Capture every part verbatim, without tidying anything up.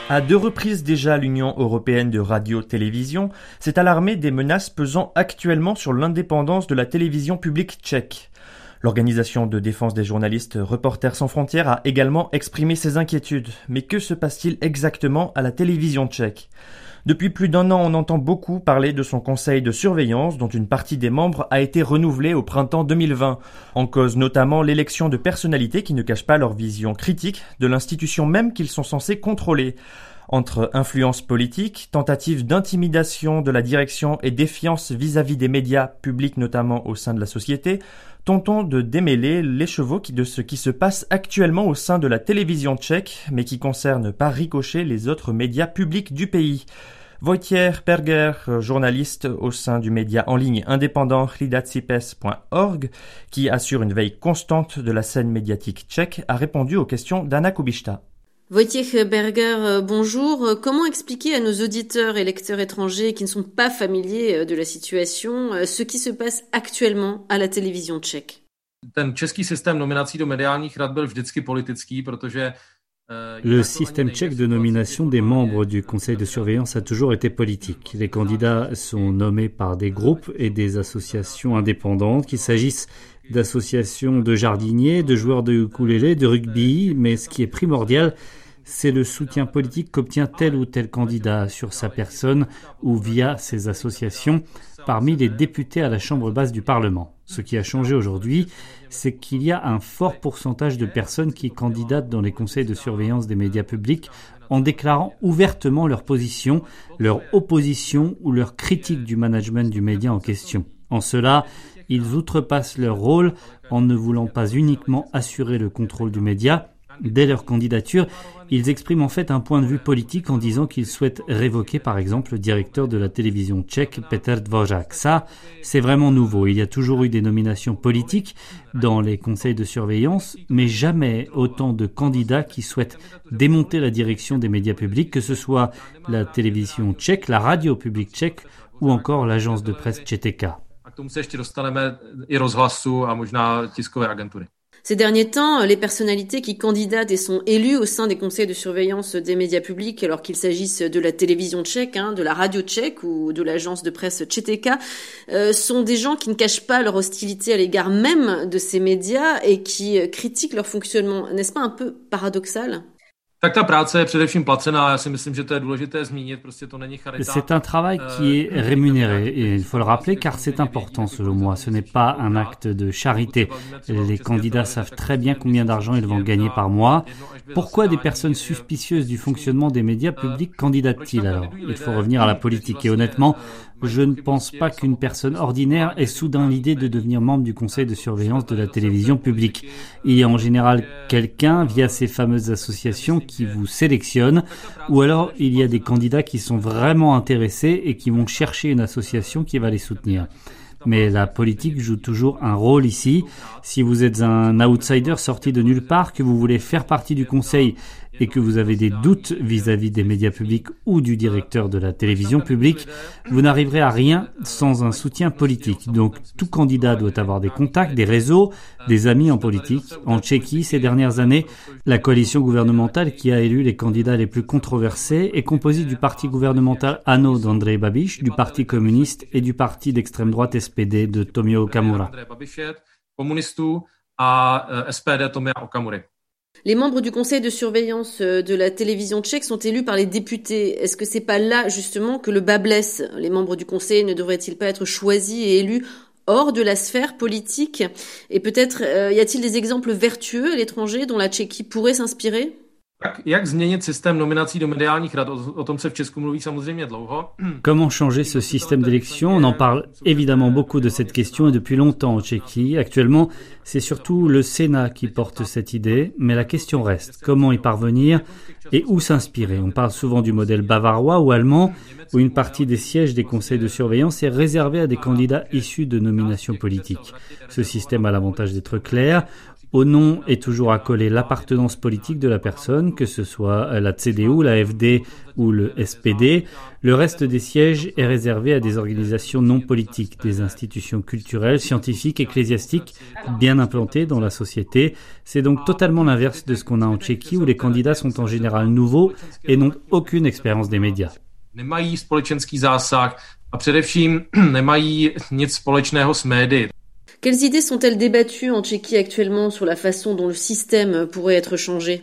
À deux reprises déjà, l'Union européenne de radio-télévision s'est alarmée des menaces pesant actuellement sur l'indépendance de la télévision publique tchèque. L'organisation de défense des journalistes Reporters sans frontières a également exprimé ses inquiétudes. Mais que se passe-t-il exactement à la télévision tchèque ? Depuis plus d'un an, on entend beaucoup parler de son conseil de surveillance dont une partie des membres a été renouvelée au printemps deux mille vingt. En cause notamment l'élection de personnalités qui ne cachent pas leur vision critique de l'institution même qu'ils sont censés contrôler. Entre influence politique, tentative d'intimidation de la direction et défiance vis-à-vis des médias publics notamment au sein de la société, tentons de démêler l'écheveau de ce qui se passe actuellement au sein de la télévision tchèque, mais qui concerne par ricochet les autres médias publics du pays. Wojciech Berger, journaliste au sein du média en ligne indépendant hlidacipes point org, qui assure une veille constante de la scène médiatique tchèque, a répondu aux questions d'Anna Kubishta. Wojciech Berger, bonjour. Comment expliquer à nos auditeurs et lecteurs étrangers qui ne sont pas familiers de la situation ce qui se passe actuellement à la télévision tchèque? Ten český systém nominací do mediálních rad byl vždycky politický, protože Le système tchèque de nomination des membres du conseil de surveillance a toujours été politique. Les candidats sont nommés par des groupes et des associations indépendantes, qu'il s'agisse d'associations de jardiniers, de joueurs de ukulélé, de rugby, mais ce qui est primordial, c'est le soutien politique qu'obtient tel ou tel candidat sur sa personne ou via ses associations parmi les députés à la Chambre basse du Parlement. Ce qui a changé aujourd'hui, c'est qu'il y a un fort pourcentage de personnes qui candidatent dans les conseils de surveillance des médias publics en déclarant ouvertement leur position, leur opposition ou leur critique du management du média en question. En cela, ils outrepassent leur rôle en ne voulant pas uniquement assurer le contrôle du média. Dès leur candidature, ils expriment en fait un point de vue politique en disant qu'ils souhaitent révoquer par exemple le directeur de la télévision tchèque, Petr Dvořák. Ça, c'est vraiment nouveau. Il y a toujours eu des nominations politiques dans les conseils de surveillance, mais jamais autant de candidats qui souhaitent démonter la direction des médias publics, que ce soit la télévision tchèque, la radio publique tchèque ou encore l'agence de presse Č T K. Ces derniers temps, les personnalités qui candidatent et sont élues au sein des conseils de surveillance des médias publics, alors qu'il s'agisse de la télévision tchèque, hein, de la radio tchèque ou de l'agence de presse Č T K, euh, sont des gens qui ne cachent pas leur hostilité à l'égard même de ces médias et qui euh, critiquent leur fonctionnement. N'est-ce pas un peu paradoxal ? C'est un travail qui est rémunéré et il faut le rappeler car c'est important selon moi. Ce n'est pas un acte de charité. Les candidats savent très bien combien d'argent ils vont gagner par mois. Pourquoi des personnes suspicieuses du fonctionnement des médias publics candidatent-ils alors ? Il faut revenir à la politique et honnêtement, je ne pense pas qu'une personne ordinaire ait soudain l'idée de devenir membre du conseil de surveillance de la télévision publique. Il y a en général quelqu'un via ces fameuses associations qui vous sélectionne ou alors il y a des candidats qui sont vraiment intéressés et qui vont chercher une association qui va les soutenir. Mais la politique joue toujours un rôle ici. Si vous êtes un outsider sorti de nulle part, que vous voulez faire partie du conseil et que vous avez des doutes vis-à-vis des médias publics ou du directeur de la télévision publique, vous n'arriverez à rien sans un soutien politique. Donc tout candidat doit avoir des contacts, des réseaux, des amis en politique. En Tchéquie, ces dernières années, la coalition gouvernementale qui a élu les candidats les plus controversés est composée du parti gouvernemental ANO d'Andrej Babiš, du parti communiste et du parti d'extrême droite S P D de Tomio Okamura. Les membres du conseil de surveillance de la télévision tchèque sont élus par les députés. Est-ce que c'est pas là, justement, que le bât blesse ? Les membres du conseil ne devraient-ils pas être choisis et élus hors de la sphère politique ? Et peut-être euh, y a-t-il des exemples vertueux à l'étranger dont la Tchéquie pourrait s'inspirer ? Comment changer ce système d'élection ? On en parle évidemment beaucoup de cette question et depuis longtemps en Tchéquie. Actuellement, c'est surtout le Sénat qui porte cette idée, mais la question reste, comment y parvenir et où s'inspirer ? On parle souvent du modèle bavarois ou allemand, où une partie des sièges des conseils de surveillance est réservée à des candidats issus de nominations politiques. Ce système a l'avantage d'être clair. Au nom est toujours accolée l'appartenance politique de la personne, que ce soit la C D U, la F D ou le S P D. Le reste des sièges est réservé à des organisations non politiques, des institutions culturelles, scientifiques, ecclésiastiques, bien implantées dans la société. C'est donc totalement l'inverse de ce qu'on a en Tchéquie, où les candidats sont en général nouveaux et n'ont aucune expérience des médias. Nemají společenský zásah a především nemají nic společného s médii. Quelles idées sont-elles débattues en Tchéquie actuellement sur la façon dont le système pourrait être changé?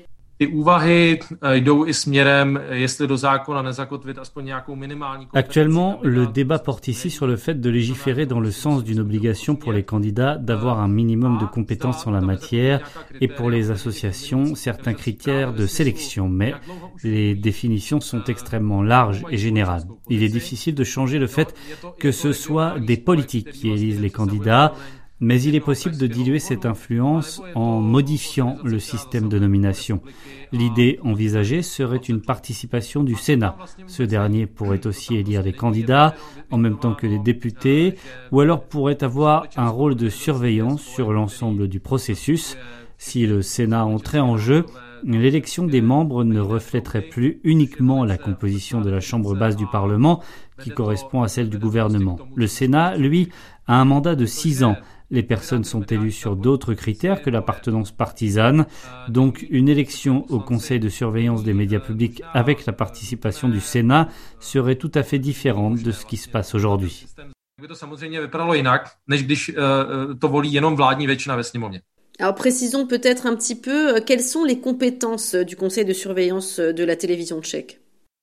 Actuellement, le débat porte ici sur le fait de légiférer dans le sens d'une obligation pour les candidats d'avoir un minimum de compétences en la matière et pour les associations, certains critères de sélection. Mais les définitions sont extrêmement larges et générales. Il est difficile de changer le fait que ce soit des politiques qui élisent les candidats, mais il est possible de diluer cette influence en modifiant le système de nomination. L'idée envisagée serait une participation du Sénat. Ce dernier pourrait aussi élire les candidats en même temps que les députés, ou alors pourrait avoir un rôle de surveillance sur l'ensemble du processus. Si le Sénat entrait en jeu, l'élection des membres ne reflèterait plus uniquement la composition de la chambre basse du Parlement, qui correspond à celle du gouvernement. Le Sénat, lui, a un mandat de six ans. Les personnes sont élues sur d'autres critères que l'appartenance partisane, donc une élection au Conseil de surveillance des médias publics avec la participation du Sénat serait tout à fait différente de ce qui se passe aujourd'hui. Alors précisons peut-être un petit peu quelles sont les compétences du Conseil de surveillance de la télévision tchèque.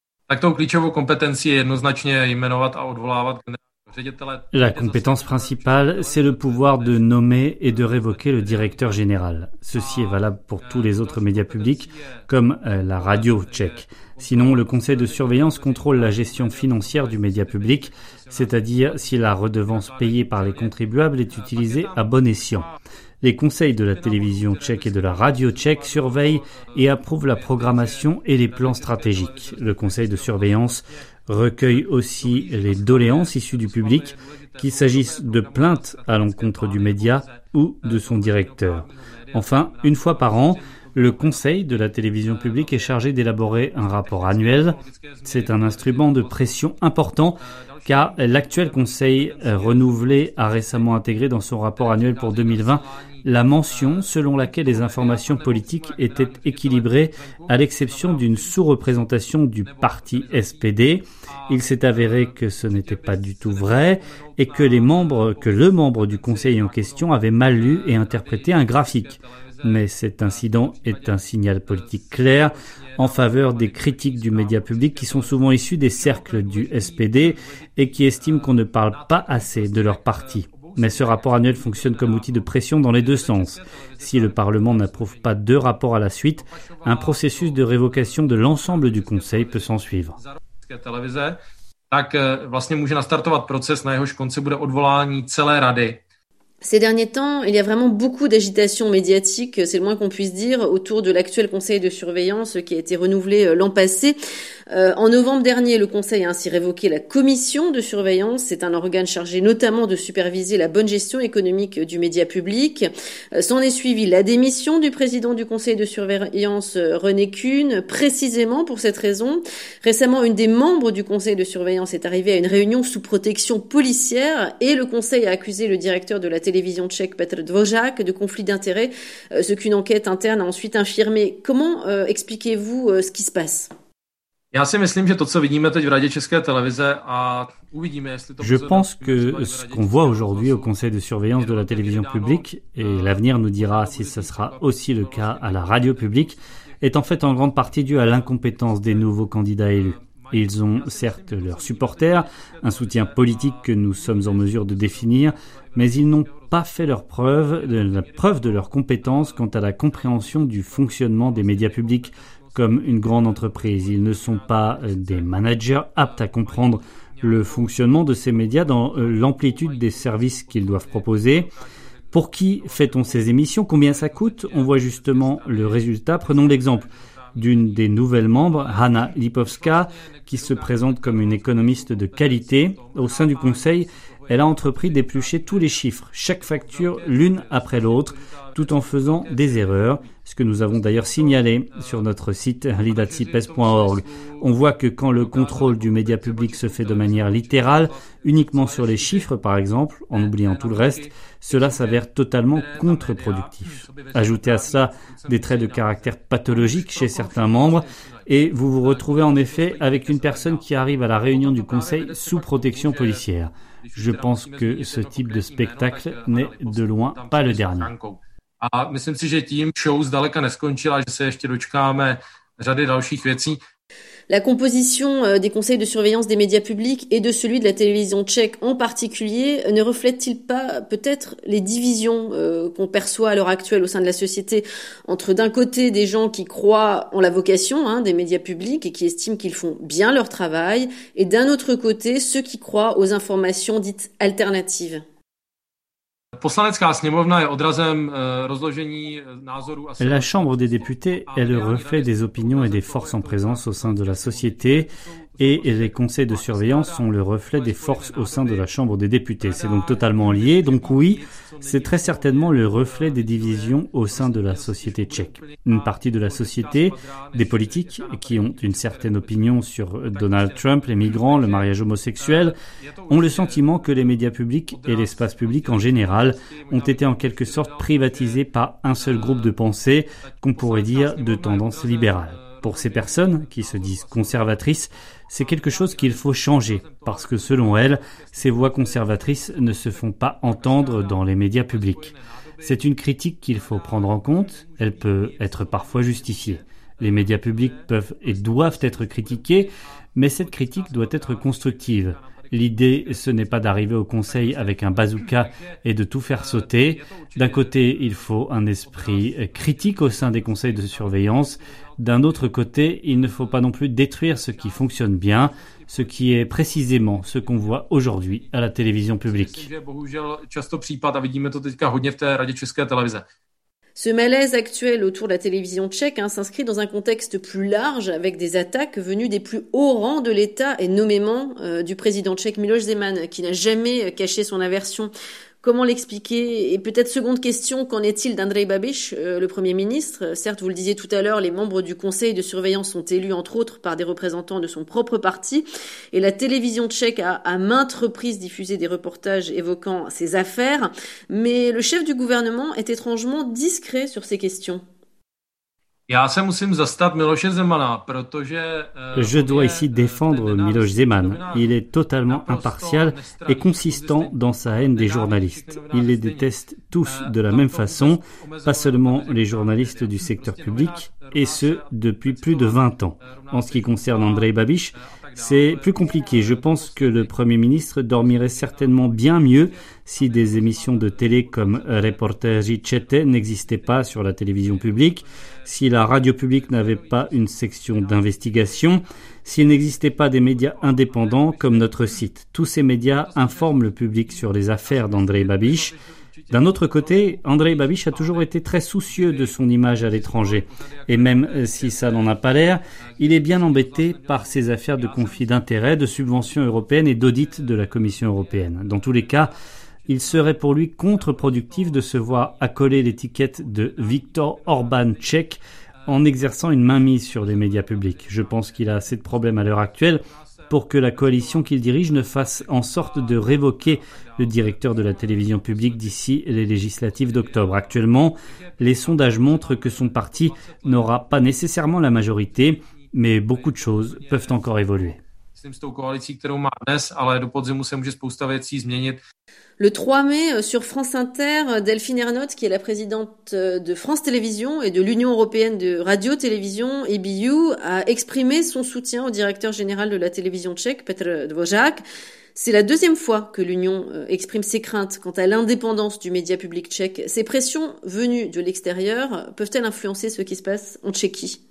La compétence principale, c'est le pouvoir de nommer et de révoquer le directeur général. Ceci est valable pour tous les autres médias publics, comme la radio tchèque. Sinon, le conseil de surveillance contrôle la gestion financière du média public, c'est-à-dire si la redevance payée par les contribuables est utilisée à bon escient. Les conseils de la télévision tchèque et de la radio tchèque surveillent et approuvent la programmation et les plans stratégiques. Le conseil de surveillance recueille aussi les doléances issues du public, qu'il s'agisse de plaintes à l'encontre du média ou de son directeur. Enfin, une fois par an, le conseil de la télévision publique est chargé d'élaborer un rapport annuel. C'est un instrument de pression important car l'actuel conseil renouvelé a récemment intégré dans son rapport annuel pour deux mille vingt la mention selon laquelle les informations politiques étaient équilibrées à l'exception d'une sous-représentation du parti S P D. Il s'est avéré que ce n'était pas du tout vrai et que les membres, que le membre du conseil en question avait mal lu et interprété un graphique. Mais cet incident est un signal politique clair en faveur des critiques du média public qui sont souvent issus des cercles du S P D et qui estiment qu'on ne parle pas assez de leur parti. Mais ce rapport annuel fonctionne comme outil de pression dans les deux sens. Si le Parlement n'approuve pas deux rapports à la suite, un processus de révocation de l'ensemble du Conseil peut s'en suivre. Ces derniers temps, il y a vraiment beaucoup d'agitation médiatique, c'est le moins qu'on puisse dire, autour de l'actuel conseil de surveillance qui a été renouvelé l'an passé. Euh, en novembre dernier, le conseil a ainsi révoqué la commission de surveillance. C'est un organe chargé notamment de superviser la bonne gestion économique du média public. Euh, s'en est suivi la démission du président du conseil de surveillance, René Kuhn, précisément pour cette raison. Récemment, une des membres du conseil de surveillance est arrivée à une réunion sous protection policière et le conseil a accusé le directeur de la télévision tchèque, Petr Dvořák, de conflit d'intérêts, euh, ce qu'une enquête interne a ensuite infirmé. Comment euh, expliquez-vous euh, ce qui se passe ? Je pense que ce qu'on voit aujourd'hui au conseil de surveillance de la télévision publique, et l'avenir nous dira si ce sera aussi le cas à la radio publique, est en fait en grande partie dû à l'incompétence des nouveaux candidats élus. Ils ont certes leurs supporters, un soutien politique que nous sommes en mesure de définir, mais ils n'ont pas fait leur preuve, de la preuve de leur compétence quant à la compréhension du fonctionnement des médias publics comme une grande entreprise. Ils ne sont pas des managers aptes à comprendre le fonctionnement de ces médias dans l'amplitude des services qu'ils doivent proposer. Pour qui fait-on ces émissions ? Combien ça coûte ? On voit justement le résultat. Prenons l'exemple d'une des nouvelles membres, Hanna Lipovská, qui se présente comme une économiste de qualité. Au sein du conseil, elle a entrepris d'éplucher tous les chiffres, chaque facture l'une après l'autre, tout en faisant des erreurs, ce que nous avons d'ailleurs signalé sur notre site lidatsipes point org. On voit que quand le contrôle du média public se fait de manière littérale, uniquement sur les chiffres par exemple, en oubliant tout le reste, cela s'avère totalement contre-productif. Ajoutez à cela des traits de caractère pathologiques chez certains membres, et vous vous retrouvez en effet avec une personne qui arrive à la réunion du Conseil sous protection policière. Je pense que ce type de spectacle n'est de loin pas le dernier. A myslím si, že tím show zdaleka neskončila, že se ještě dočkáme řady dalších věcí. La composition des conseils de surveillance des médias publics et de celui de la télévision tchèque en particulier ne reflète-t-il pas peut-être les divisions euh, qu'on perçoit à l'heure actuelle au sein de la société entre d'un côté des gens qui croient en la vocation hein, des médias publics et qui estiment qu'ils font bien leur travail et d'un autre côté ceux qui croient aux informations dites alternatives? La Chambre des députés est le reflet des opinions et des forces en présence au sein de la société et les conseils de surveillance sont le reflet des forces au sein de la Chambre des députés. C'est donc totalement lié. Donc oui, c'est très certainement le reflet des divisions au sein de la société tchèque. Une partie de la société, des politiques qui ont une certaine opinion sur Donald Trump, les migrants, le mariage homosexuel, ont le sentiment que les médias publics et l'espace public en général ont été en quelque sorte privatisés par un seul groupe de pensée qu'on pourrait dire de tendance libérale. Pour ces personnes qui se disent conservatrices, c'est quelque chose qu'il faut changer parce que selon elles, ces voix conservatrices ne se font pas entendre dans les médias publics. C'est une critique qu'il faut prendre en compte, elle peut être parfois justifiée. Les médias publics peuvent et doivent être critiqués, mais cette critique doit être constructive. L'idée, ce n'est pas d'arriver au Conseil avec un bazooka et de tout faire sauter. D'un côté, il faut un esprit critique au sein des conseils de surveillance. D'un autre côté, il ne faut pas non plus détruire ce qui fonctionne bien, ce qui est précisément ce qu'on voit aujourd'hui à la télévision publique. Ce malaise actuel autour de la télévision tchèque hein, s'inscrit dans un contexte plus large avec des attaques venues des plus hauts rangs de l'État et nommément euh, du président tchèque Miloš Zeman qui n'a jamais caché son aversion. Comment l'expliquer? Et peut-être seconde question, qu'en est-il d'Andrej Babiš, euh, le Premier ministre? Certes, vous le disiez tout à l'heure, les membres du conseil de surveillance sont élus entre autres par des représentants de son propre parti et la télévision tchèque a à maintes reprises diffusé des reportages évoquant ses affaires, mais le chef du gouvernement est étrangement discret sur ces questions. Je dois ici défendre Miloš Zeman. Il est totalement impartial et consistant dans sa haine des journalistes. Il les déteste tous de la même façon, pas seulement les journalistes du secteur public, et ce, depuis plus de vingt ans. En ce qui concerne Andrej Babiš, c'est plus compliqué. Je pense que le Premier ministre dormirait certainement bien mieux si des émissions de télé comme Reportéři Čete n'existaient pas sur la télévision publique, si la radio publique n'avait pas une section d'investigation, s'il n'existait pas des médias indépendants comme notre site. Tous ces médias informent le public sur les affaires d'Andrej Babiš. D'un autre côté, Andrej Babiš a toujours été très soucieux de son image à l'étranger. Et même si ça n'en a pas l'air, il est bien embêté par ses affaires de conflit d'intérêts, de subventions européennes et d'audit de la Commission européenne. Dans tous les cas, il serait pour lui contre-productif de se voir accoler l'étiquette de Viktor Orban tchèque en exerçant une mainmise sur les médias publics. Je pense qu'il a assez de problèmes à l'heure actuelle pour que la coalition qu'il dirige ne fasse en sorte de révoquer le directeur de la télévision publique d'ici les législatives d'octobre. Actuellement, les sondages montrent que son parti n'aura pas nécessairement la majorité, mais beaucoup de choses peuvent encore évoluer. Le trois mai, sur France Inter, Delphine Ernotte, qui est la présidente de France Télévisions et de l'Union européenne de radio-télévision, E B U, a exprimé son soutien au directeur général de la télévision tchèque, Petr Dvořák. C'est la deuxième fois que l'Union exprime ses craintes quant à l'indépendance du média public tchèque. Ces pressions venues de l'extérieur peuvent-elles influencer ce qui se passe en Tchéquie?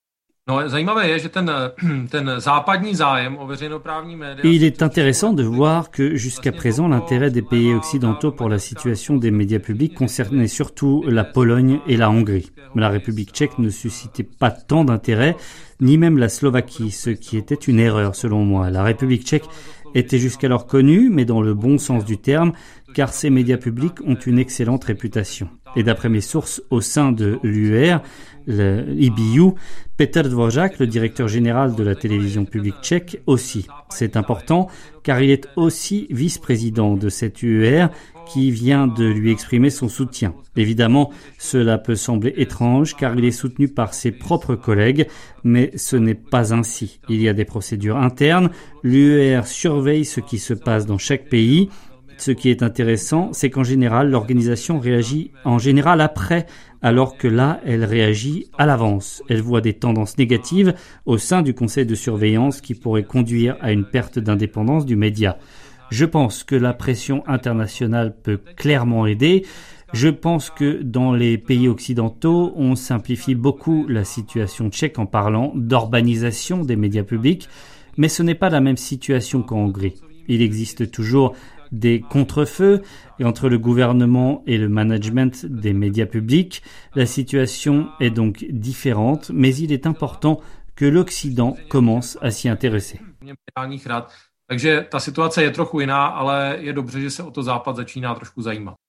Et il est intéressant de voir que jusqu'à présent, l'intérêt des pays occidentaux pour la situation des médias publics concernait surtout la Pologne et la Hongrie. La République tchèque ne suscitait pas tant d'intérêt, ni même la Slovaquie, ce qui était une erreur selon moi. La République tchèque étaient jusqu'alors connus, mais dans le bon sens du terme, car ces médias publics ont une excellente réputation. Et d'après mes sources au sein de l'U E R, le I B U, Petr Dvořák, le directeur général de la télévision publique tchèque, aussi. C'est important car il est aussi vice-président de cette U E R qui vient de lui exprimer son soutien. Évidemment, cela peut sembler étrange car il est soutenu par ses propres collègues, mais ce n'est pas ainsi. Il y a des procédures internes, l'U E R surveille ce qui se passe dans chaque pays. Ce qui est intéressant, c'est qu'en général, l'organisation réagit en général après, alors que là, elle réagit à l'avance. Elle voit des tendances négatives au sein du conseil de surveillance qui pourraient conduire à une perte d'indépendance du média. Je pense que la pression internationale peut clairement aider. Je pense que dans les pays occidentaux, on simplifie beaucoup la situation tchèque en parlant d'urbanisation des médias publics, mais ce n'est pas la même situation qu'en Hongrie. Il existe toujours des contre-feux et entre le gouvernement et le management des médias publics. La situation est donc différente, mais il est important que l'Occident commence à s'y intéresser. Takže ta situace je trochu jiná, ale je dobře, že se o to Západ začíná trošku zajímat.